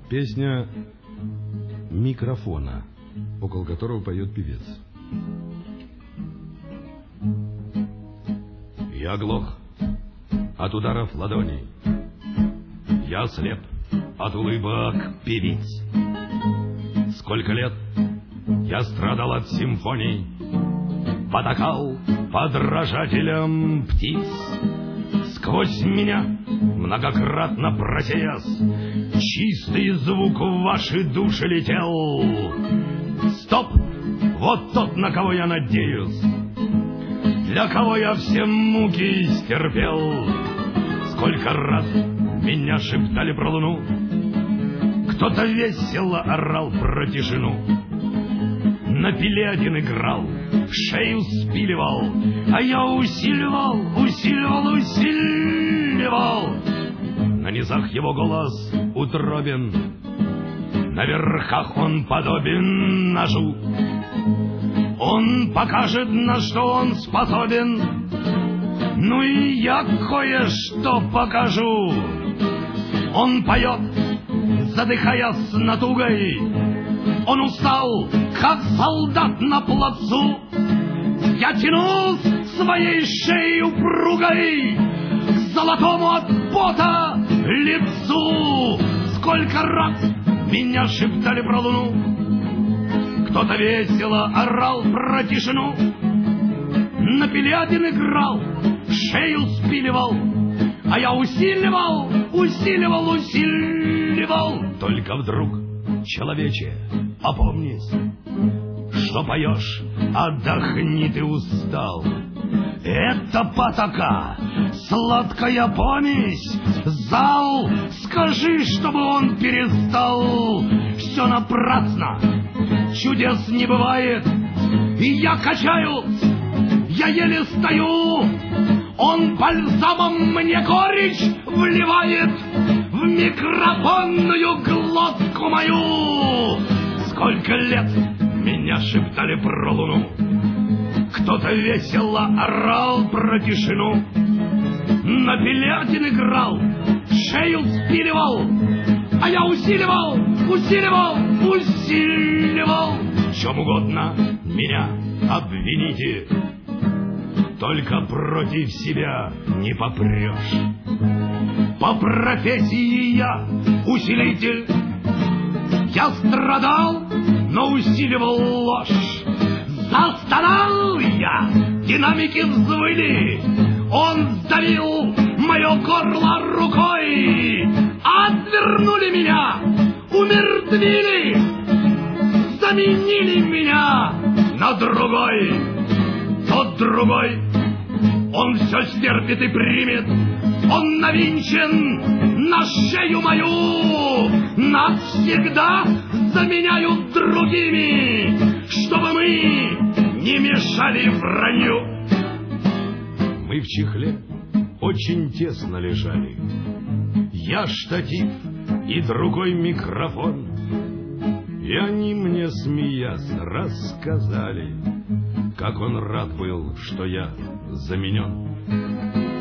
Песня микрофона, около которого поет певец. Я глох от ударов ладоней, я слеп от улыбок певиц. Сколько лет я страдал от симфоний, потакал подражателям птиц. Сквозь меня, многократно просеясь, чистый звук в ваши души летел. Стоп! Вот тот, на кого я надеюсь, для кого я все муки стерпел. Сколько раз меня шептали про луну, кто-то весело орал про тишину. На пиле один играл, шею спиливал, а я усиливал. На низах его голос утробен, на верхах он подобен ножу. Он покажет, на что он способен, ну и я кое-что покажу. Он поет, задыхаясь натугой, он устал, как солдат на плацу. Я тянусь своей шеей упругой к золотому от пота лицу. Сколько раз меня шептали про луну, кто-то весело орал про тишину. На пиле один играл, шею спиливал, а я усиливал. Только вдруг, человече, опомнись, что поешь, отдохни, ты устал. Это потака, сладкая помесь, зал, скажи, чтобы он перестал. Все напрасно, чудес не бывает, и я качаюсь, я еле стою. Он бальзамом мне горечь вливает в микрофонную глотку мою. Сколько лет меня шептали про луну, кто-то весело орал про тишину. На пиле один играл, шею спиливал, а я усиливал. В чем угодно меня обвините, только против себя не попрешь. По профессии я усилитель, я страдал, но усиливал ложь. Застонал я, динамики взвыли, он сдавил мое горло рукой. Отвернули меня, умертвили, заменили меня на другой. Тот другой, он все стерпит и примет, он навинчен на шею мою. Навсегда заменяют другими, чтобы мы не мешали вранью. Мы в чехле очень тесно лежали, я штатив и другой микрофон. И они мне, смеясь, рассказали, как он рад был, что я заменен.